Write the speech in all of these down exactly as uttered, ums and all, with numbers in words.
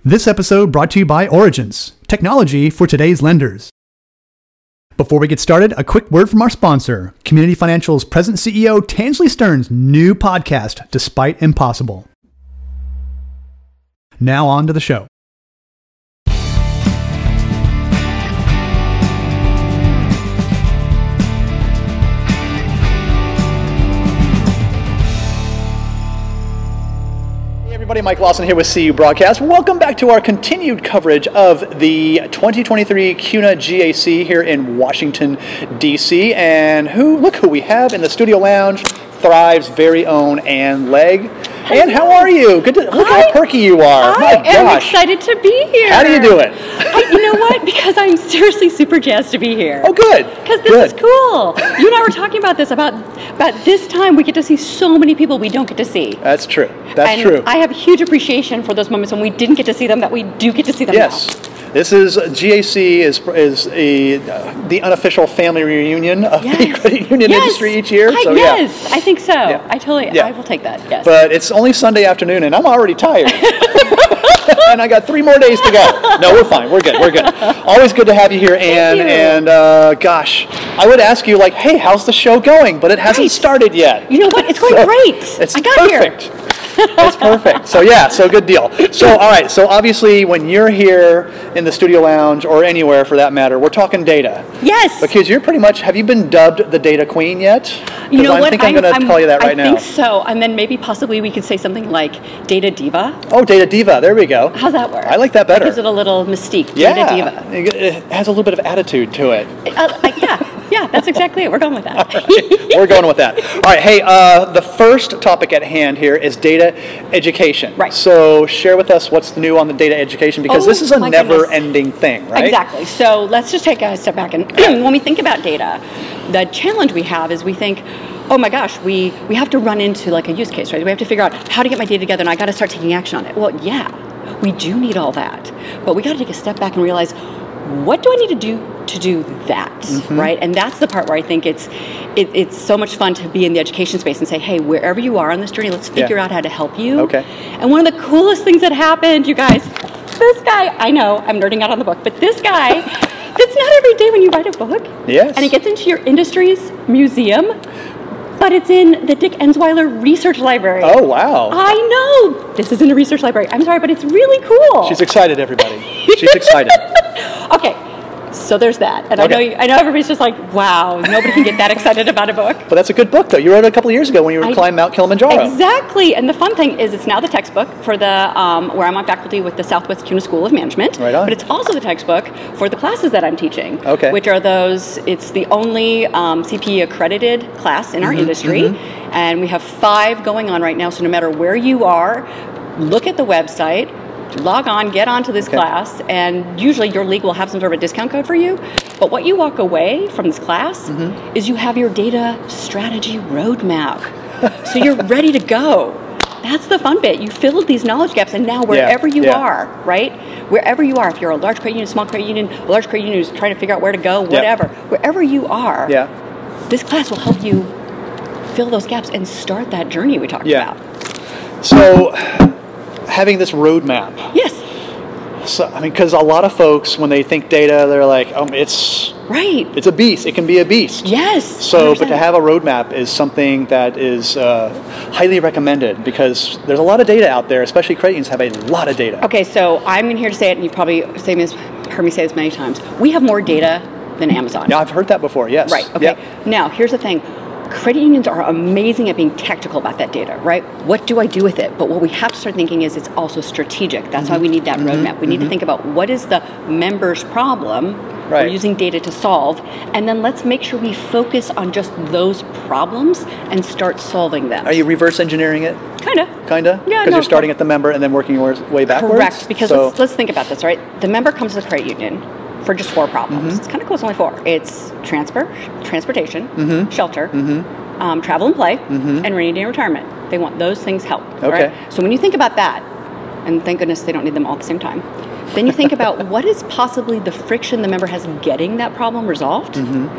This episode brought to you by Origence, technology for today's lenders. Before we get started, a quick word from our sponsor, Community Financial's President C E O Tansley Stearns' new podcast, Despite Impossible. Now on to the show. Everybody, Mike Lawson here with C U Broadcast. Welcome back to our continued coverage of the twenty twenty-three C U N A G A C here in Washington, D C And who? Look who we have in the studio lounge, Thrive's very own Ann Legg. Ann, how are you? Good to look I, how perky you are. I My am gosh. excited to be here. How do you do it? I, you know what? Because I'm seriously super jazzed to be here. Oh, good. Because this good. is cool. You and I were talking about this, about, about this time we get to see so many people we don't get to see. That's true. That's and true. I have huge appreciation for those moments when we didn't get to see them, that we do get to see them Yes. now. This is G A C is is a uh, the unofficial family reunion of Yes. the credit union yes. industry each year. I, So yes, yeah. I think so. Yeah. I totally, Yeah. I will take that. Yes. But it's only Sunday afternoon, and I'm already tired. And I got three more days to go. No, we're fine. We're good. We're good. Always good to have you here, Ann. you. And uh, gosh, I would ask you like, hey, how's the show going? But it hasn't Right. started yet. You know what? It's going So, great. It's I got perfect. here. It's perfect. So yeah, so good deal. So all right, so obviously when you're here in the studio lounge or anywhere for that matter, we're talking data. Yes. Because you're pretty much, have you been dubbed the data queen yet? You know I what? think I'm, going to call you that right I now. I think so. And then maybe possibly we could say something like Data Diva. Oh, Data Diva. There we go. How's that work? I like that better. Gives it a little mystique. Yeah. Data Diva. It has a little bit of attitude to it. Uh, uh, yeah. Yeah, that's exactly it. We're going with that. We're going with that. All right. Hey, uh, the first topic at hand here is data education. Right. So share with us what's new on the data education, because Oh, this is a my never-ending thing, right? Exactly. So let's just take a step back. And when we think about data, the challenge we have is we think, oh my gosh, we, we have to run into like a use case, right? We have to figure out how to get my data together, and I got to start taking action on it. Well, yeah, we do need all that. But we got to take a step back and realize, what do I need to do to do that, mm-hmm. right? And that's the part where I think it's it, it's so much fun to be in the education space and say, hey, wherever you are on this journey, let's figure yeah. out how to help you. Okay. And one of the coolest things that happened, you guys, this guy, I know, I'm nerding out on the book, but this guy, it's not every day when you write a book. Yes. And it gets into your industry's museum, but it's in the Dick Ensweiler Research Library. Oh, wow. I know. This isn't a research library. I'm sorry, but it's really cool. She's excited, everybody. She's excited. Okay, so there's that. And Okay. I know you, I know everybody's just like, wow, nobody can get that excited about a book. But that's a good book, though. You wrote it a couple of years ago when you were I- climbing Mount Kilimanjaro. Exactly. And the fun thing is it's now the textbook for the, um, where I'm on faculty with the Southwest C U N A School of Management. Right on. But it's also the textbook for the classes that I'm teaching. Okay. Which are those, it's the only um, C P E accredited class in our Mm-hmm, industry. mm-hmm. And we have five going on right now. So no matter where you are, look at the website, log on, get onto this Okay. class, and usually your league will have some sort of a discount code for you. But what you walk away from this class Mm-hmm. is you have your data strategy roadmap. So you're ready to go. That's the fun bit. You filled these knowledge gaps, and now wherever you yeah. are, right? Wherever you are, if you're a large credit union, small credit union, a large credit union who's trying to figure out where to go, whatever, wherever you are, Yeah. this class will help you fill those gaps and start that journey we talked Yeah. about. So, having this roadmap. Yes. So, I mean, because a lot of folks, when they think data, they're like, um, it's Right. it's a beast. It can be a beast. Yes. So, one hundred but to percent. have a roadmap is something that is uh, highly recommended, because there's a lot of data out there, especially credit unions have a lot of data. Okay, so I'm in here to say it, and you've probably seen this, heard me say this many times. We have more data than Amazon. Yeah, I've heard that before, yes. Right, okay. Yep. Now, here's the thing. Credit unions are amazing at being tactical about that data, right? What do I do with it? But what we have to start thinking is it's also strategic. That's Mm-hmm. why we need that roadmap. We need to think about what is the member's problem Right. we're using data to solve, and then let's make sure we focus on just those problems and start solving them. Are you reverse engineering it? Kind of. Kind of? Yeah, Because no, you're starting at the member and then working your way backwards? Correct, because so, let's, let's think about this, right? The member comes to the credit union for just four problems. Mm-hmm. It's kind of cool, it's only four. It's transfer, transportation, Mm-hmm. shelter, um, travel and play, and rainy day retirement. They want those things helped. Okay. Right? So when you think about that, and thank goodness they don't need them all at the same time, then you think about what is possibly the friction the member has getting that problem resolved.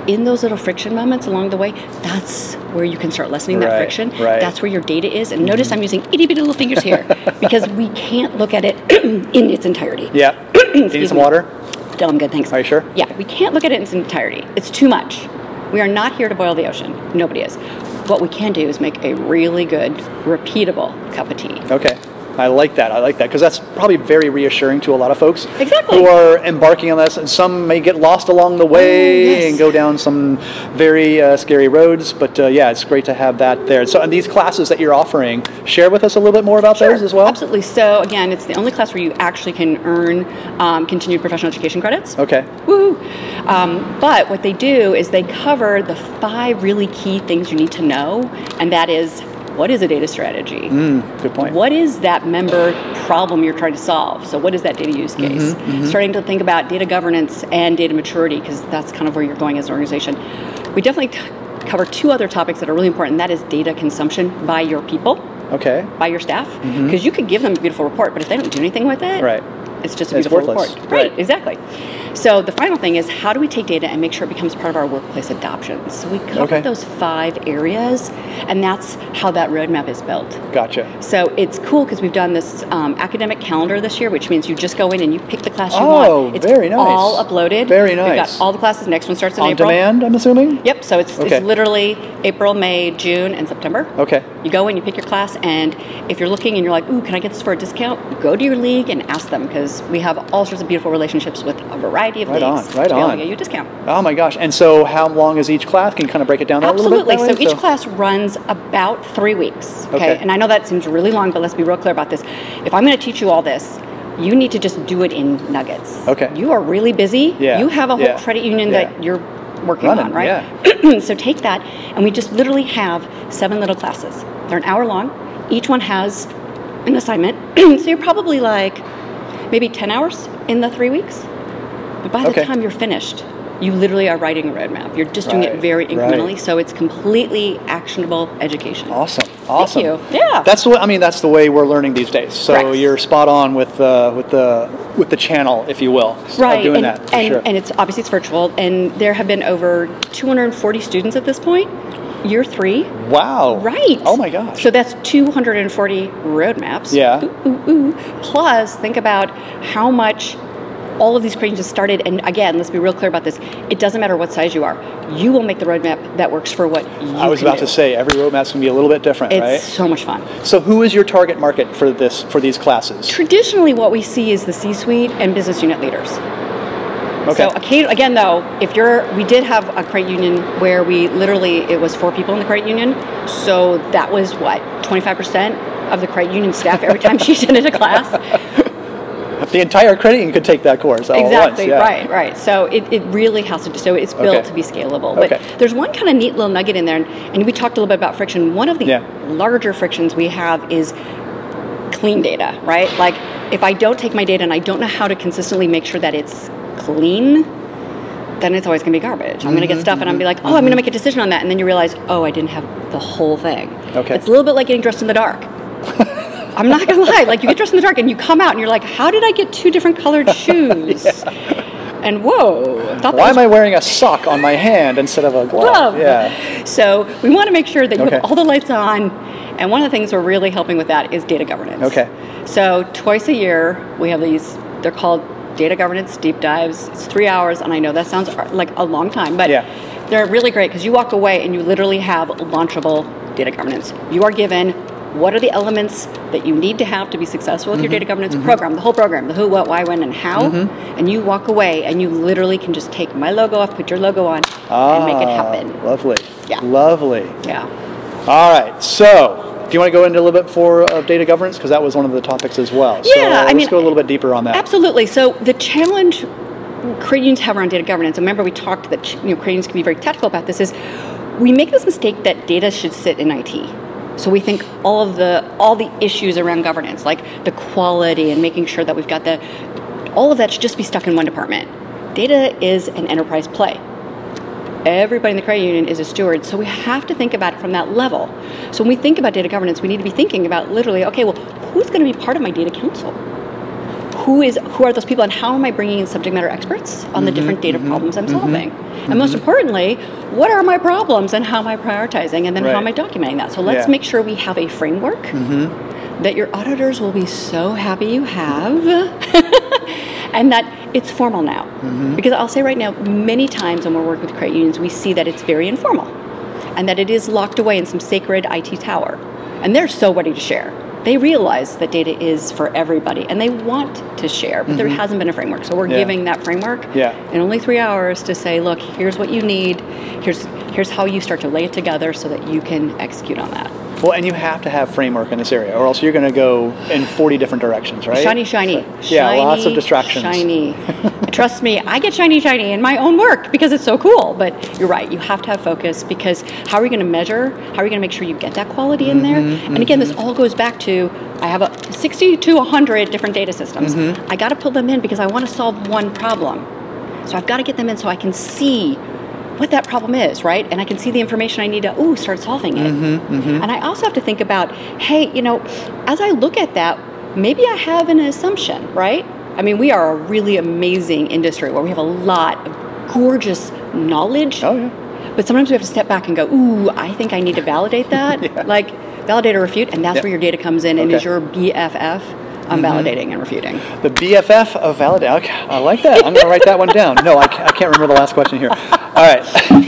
in those little friction moments along the way, that's where you can start lessening that Right, friction. right. That's where your data is. And notice I'm using itty bitty little fingers here because we can't look at it in its entirety. Yeah. You need Excuse some me. water? Oh, I'm good, thanks. Are you sure? Yeah, we can't look at it in its entirety. It's too much. We are not here to boil the ocean. Nobody is. What we can do is make a really good, repeatable cup of tea. Okay. I like that. I like that because that's probably very reassuring to a lot of folks Exactly. who are embarking on this. And some may get lost along the way Oh, yes. and go down some very uh, scary roads. But uh, yeah, it's great to have that there. So, and these classes that you're offering, share with us a little bit more about Sure, those as well. Absolutely. So again, it's the only class where you actually can earn um, continued professional education credits. Okay. Woo! Um, but what they do is they cover the five really key things you need to know, and that is, what is a data strategy? Mm, good point. What is that member problem you're trying to solve? So what is that data use case? Mm-hmm, mm-hmm. Starting to think about data governance and data maturity, because that's kind of where you're going as an organization. We definitely t- cover two other topics that are really important, and that is data consumption by your people, Okay. by your staff, because Mm-hmm. you could give them a beautiful report, but if they don't do anything with it, Right. it's just a It's beautiful worthless. report. Right. Right, exactly. So the final thing is, how do we take data and make sure it becomes part of our workplace adoption? So we cover Okay. those five areas, and that's how that roadmap is built. Gotcha. So it's cool because we've done this um, academic calendar this year, which means you just go in and you pick the class you Oh, want. It's very nice. all uploaded. Very We've nice. got all the classes. Next one starts in On April. demand, I'm assuming? Yep. So it's, Okay. it's literally April, May, June, and September. Okay. You go in, you pick your class, and if you're looking and you're like, ooh, can I get this for a discount? Go to your league and ask them, because we have all sorts of beautiful relationships with a variety of Right leagues on, right to be able on. to get you a discount. Oh my gosh. And so how long is each class? Can you kind of break it down that a little bit? Absolutely. that So way? each class runs about three weeks. Okay? Okay. And I know that seems really long, but let's be real clear about this. If I'm going to teach you all this, you need to just do it in nuggets. Okay. You are really busy. Yeah, You have a whole yeah, credit union yeah. that you're working Running, on, right? So take that, and we just literally have seven little classes. They're an hour long. Each one has an assignment. So you're probably like maybe ten hours in the three weeks. But by the Okay. time you're finished, you literally are writing a roadmap. You're just doing Right, it very incrementally, right. so it's completely actionable education. Awesome. Awesome. you. Yeah. That's the way, I mean, that's the way we're learning these days. So Correct. you're spot on with uh, with the with the channel, if you will, of Right, doing and, that for and, sure. and it's obviously it's virtual, and there have been over two hundred forty students at this point, year three. Wow. Right. Oh my gosh. So that's two hundred forty roadmaps. Yeah. Ooh, ooh, ooh. Plus, think about how much all of these credits have started. And again, let's be real clear about this. It doesn't matter what size you are. You will make the roadmap that works for what you I was can about do. to say every roadmap's going to be a little bit different, It's right? so much fun. So who is your target market for this for these classes? Traditionally, what we see is the C-suite and business unit leaders. Okay. So occasion- again, though, if you're, we did have a credit union where we literally, it was four people in the credit union. So that was what, twenty-five percent of the credit union staff every time she attended a class. The entire credit union could take that course all Exactly, at once. Yeah. right, right. So it, it really has to do, so it's built Okay. to be scalable. But Okay. there's one kind of neat little nugget in there, and, and we talked a little bit about friction. One of the Yeah. larger frictions we have is clean data, right? Like if I don't take my data and I don't know how to consistently make sure that it's clean, then it's always going to be garbage. I'm going to get stuff and I'm be like, oh, I'm going to make a decision on that. And then you realize, oh, I didn't have the whole thing. Okay. It's a little bit like getting dressed in the dark. I'm not going to lie. Like you get dressed in the dark and you come out and you're like, how did I get two different colored shoes? And whoa. I thought that Why was am I wearing a sock on my hand instead of a glove? glove. Yeah. So we want to make sure that you Okay. have all the lights on. And one of the things we're really helping with that is data governance. Okay. So twice a year, we have these, they're called data governance deep dives. It's three hours, and I know that sounds like a long time, but Yeah. they're really great because you walk away and you literally have launchable data governance. You are given what are the elements that you need to have to be successful with Mm-hmm. your data governance program, the whole program, the who, what, why, when, and how, and you walk away and you literally can just take my logo off, put your logo on, and make it Ah, happen. Lovely. Yeah. Lovely. Yeah. All right. So, do you want to go into a little bit for of data governance, because that was one of the topics as well? So Yeah, I let's mean, go a little bit deeper on that. Absolutely. So the challenge credit unions have around data governance, and remember we talked that you know credit unions can be very technical about this, is we make this mistake that data should sit in I T. So we think all of the all the issues around governance, like the quality and making sure that we've got the, all of that should just be stuck in one department. Data is an enterprise play. Everybody in the credit union is a steward, so we have to think about it from that level. So when we think about data governance, we need to be thinking about literally, okay, well, who's going to be part of my data council? who is who are those people, and how am I bringing in subject matter experts on mm-hmm, the different data mm-hmm, problems I'm solving? Mm-hmm. And most importantly, what are my problems and how am I prioritizing, and then right. how am I documenting that? So let's yeah. make sure we have a framework mm-hmm. that your auditors will be so happy you have, and that it's formal now. Mm-hmm. Because I'll say right now, many times when we're working with credit unions, we see that it's very informal, and that it is locked away in some sacred I T tower, and they're so ready to share. They realize that data is for everybody, and they want to share, but mm-hmm. there hasn't been a framework. So we're yeah. giving that framework yeah. in only three hours to say, look, here's what you need. Here's here's how you start to lay it together so that you can execute on that. Well, and you have to have framework in this area, or else you're going to go in forty different directions, right? Shiny, shiny. So, shiny yeah, lots of distractions. Shiny. Trust me, I get shiny, shiny in my own work because it's so cool. But you're right, you have to have focus, because how are we going to measure? How are we going to make sure you get that quality in there? Mm-hmm, and again, mm-hmm. this all goes back to, I have a sixty to one hundred different data systems. Mm-hmm. I got to pull them in because I want to solve one problem. So I've got to get them in so I can see what that problem is, right? And I can see the information I need to, ooh, start solving it. Mm-hmm, mm-hmm. And I also have to think about, hey, you know, as I look at that, maybe I have an assumption, right? I mean, we are a really amazing industry where we have a lot of gorgeous knowledge. Oh, yeah. But sometimes we have to step back and go, ooh, I think I need to validate that. yeah. Like, validate or refute, and that's yep. where your data comes in and okay. is your B F F on mm-hmm. validating and refuting. The B F F of validating. Okay, I like that. I'm going to write that one down. No, I, I can't remember the last question here. All right.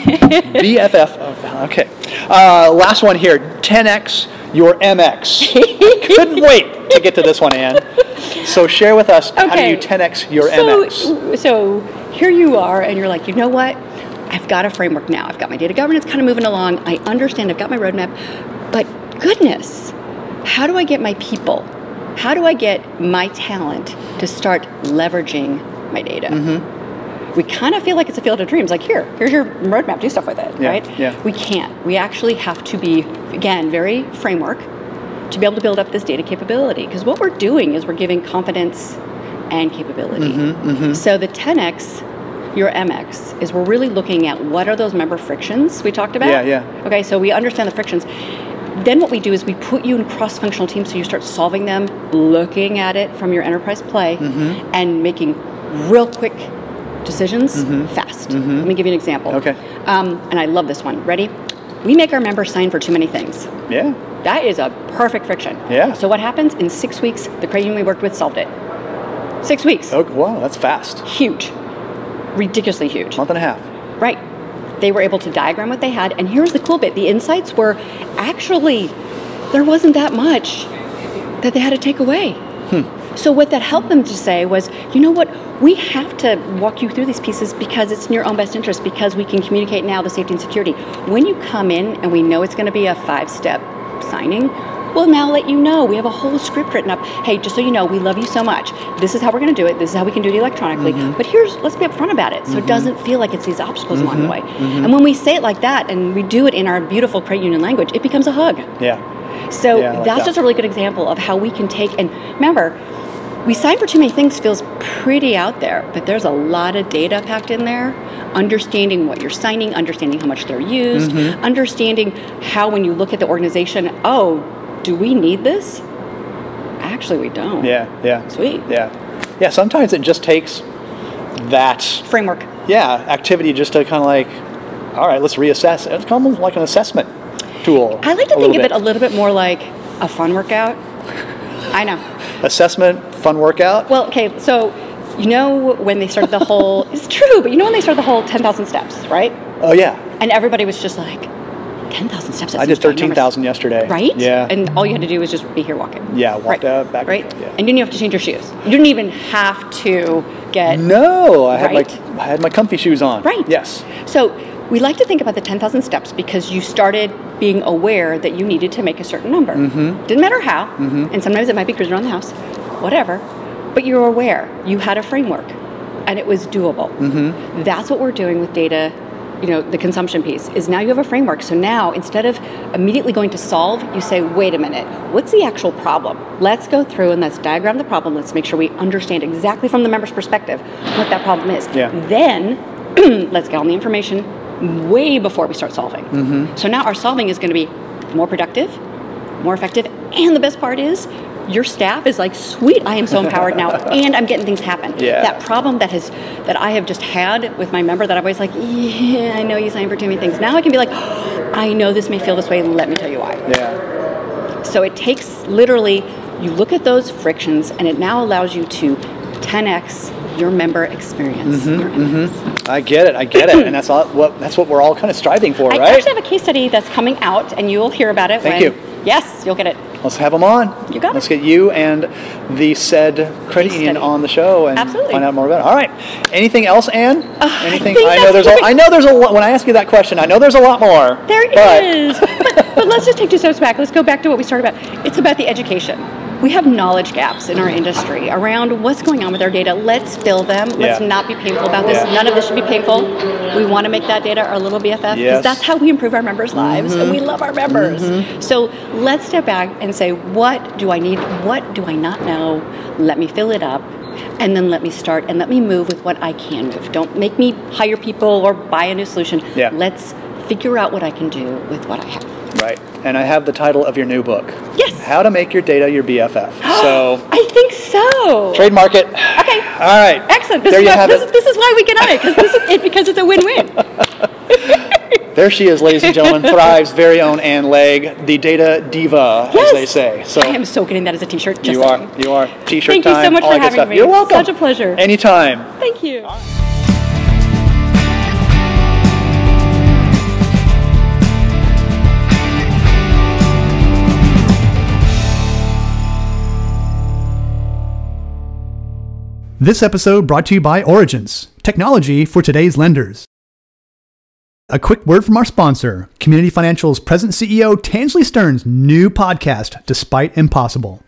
B F F of okay. Uh, last one here. ten X your M X. Couldn't wait to get to this one, Ann. So share with us, okay. how do you ten X your so, M X? So here you are, and you're like, you know what? I've got a framework now. I've got my data governance kind of moving along. I understand. I've got my roadmap. But goodness, how do I get my people? How do I get my talent to start leveraging my data? Mm-hmm. We kind of feel like it's a field of dreams. Like, here, here's your roadmap. Do stuff with it, yeah, right? Yeah. We can't. We actually have to be, again, very framework to be able to build up this data capability. Because what we're doing is we're giving confidence and capability. Mm-hmm, mm-hmm. So the ten X, your M X, is we're really looking at what are those member frictions we talked about? Yeah, yeah. Okay, so we understand the frictions. Then what we do is we put you in cross-functional teams, so you start solving them, looking at it from your enterprise play, mm-hmm. and making real quick decisions mm-hmm. fast. Mm-hmm. Let me give you an example. Okay. Um, and I love this one. Ready? We make our members sign for too many things. Yeah. That is a perfect friction. Yeah. So what happens? In six weeks, the credit union we worked with solved it. Six weeks. Oh, wow, that's fast. Huge. Ridiculously huge. Month and a half. Right. They were able to diagram what they had, and here's the cool bit. The insights were actually, there wasn't that much that they had to take away. Hmm. So what that helped them to say was, you know what, we have to walk you through these pieces because it's in your own best interest, because we can communicate now the safety and security. When you come in and we know it's going to be a five-step signing, we'll now let you know. We have a whole script written up. Hey, just so you know, we love you so much. This is how we're going to do it. This is how we can do it electronically. Mm-hmm. But here's, let's be upfront about it, so mm-hmm. it doesn't feel like it's these obstacles mm-hmm. along the way. Mm-hmm. And when we say it like that, and we do it in our beautiful credit union language, it becomes a hug. Yeah. So yeah, like that's that. just a really good example of how we can take, and remember, we sign for too many things feels pretty out there, but there's a lot of data packed in there. Understanding what you're signing, understanding how much they're used, mm-hmm. understanding how when you look at the organization, oh, do we need this? Actually, we don't. Yeah, yeah. Sweet. Yeah. Yeah, sometimes it just takes that framework. Yeah, activity just to kind of like, all right, let's reassess. It's almost like an assessment tool. I like to think of it a little bit more like a fun workout. I know. Assessment, fun workout? Well, okay, so you know when they started the whole, it's true, but you know when they started the whole ten thousand steps, right? Oh, yeah. And everybody was just like, ten thousand steps. I did thirteen thousand yesterday. Right? Yeah. And all you had to do was just be here walking. Yeah, walked right. uh, back. Right? Yeah. And you didn't have to change your shoes. You didn't even have to get... No, I had, right? my, I had my comfy shoes on. Right. Yes. So we like to think about the ten thousand steps because you started being aware that you needed to make a certain number. Mm-hmm. Didn't matter how. Mm-hmm. And sometimes it might be cruising around the house. Whatever. But you were aware. You had a framework. And it was doable. Mm-hmm. That's what we're doing with data. You know, the consumption piece is now you have a framework. So now instead of immediately going to solve, you say, wait a minute, what's the actual problem? Let's go through and let's diagram the problem. Let's make sure we understand exactly from the member's perspective what that problem is. Yeah. Then let's get all the information way before we start solving. Mm-hmm. So now our solving is going to be more productive, more effective, and the best part is your staff is like, sweet, I am so empowered now, and I'm getting things happen. Yeah. That problem that has that I have just had with my member that I was like, yeah, I know you signed for too many things. Now I can be like, oh, I know this may feel this way. Let me tell you why. Yeah. So it takes literally, you look at those frictions, and it now allows you to ten x your member experience. Mm-hmm, your mm-hmm. I get it. I get it, and that's all, what that's what we're all kind of striving for, I right? actually have a case study that's coming out, and you will hear about it. Thank when, you. Yes, you'll get it. Let's have them on. You got it. Let's get you and the said credit Case union study. on the show and Absolutely. find out more about it. All right. Anything else, Ann? Uh, Anything? I, think I know that's there's a. I know there's a lot. When I ask you that question, I know there's a lot more. There but, is. But, but let's just take two steps back. Let's go back to what we started about. It's about the education. We have knowledge gaps in our industry around what's going on with our data. Let's fill them. Let's Yeah. not be painful about this. Yeah. None of this should be painful. We want to make that data our little B F F because Yes. that's how we improve our members' lives, Mm-hmm. and we love our members. Mm-hmm. So let's step back and say, what do I need? What do I not know? Let me fill it up. And then let me start and let me move with what I can move. Don't make me hire people or buy a new solution. Yeah. Let's figure out what I can do with what I have. Right. And I have the title of your new book. Yes. How to Make Your Data Your B F F. So I think so. trademark it. Okay. All right. Excellent. This There is you why, have this, it. Is, this is why we get on it because this is it because it's a win-win. There she is, ladies and gentlemen. Thrive's very own Ann Legg, the data diva, Yes. as they say. So I am so getting that as a T-shirt. Just you are. saying. You are. T-shirt Thank you time. so much all for that good having stuff. me. You're welcome. Such a pleasure. Anytime. Thank you. This episode brought to you by Origins, technology for today's lenders. A quick word from our sponsor, Community Financial's present C E O Tansley Stearns' new podcast, Despite Impossible.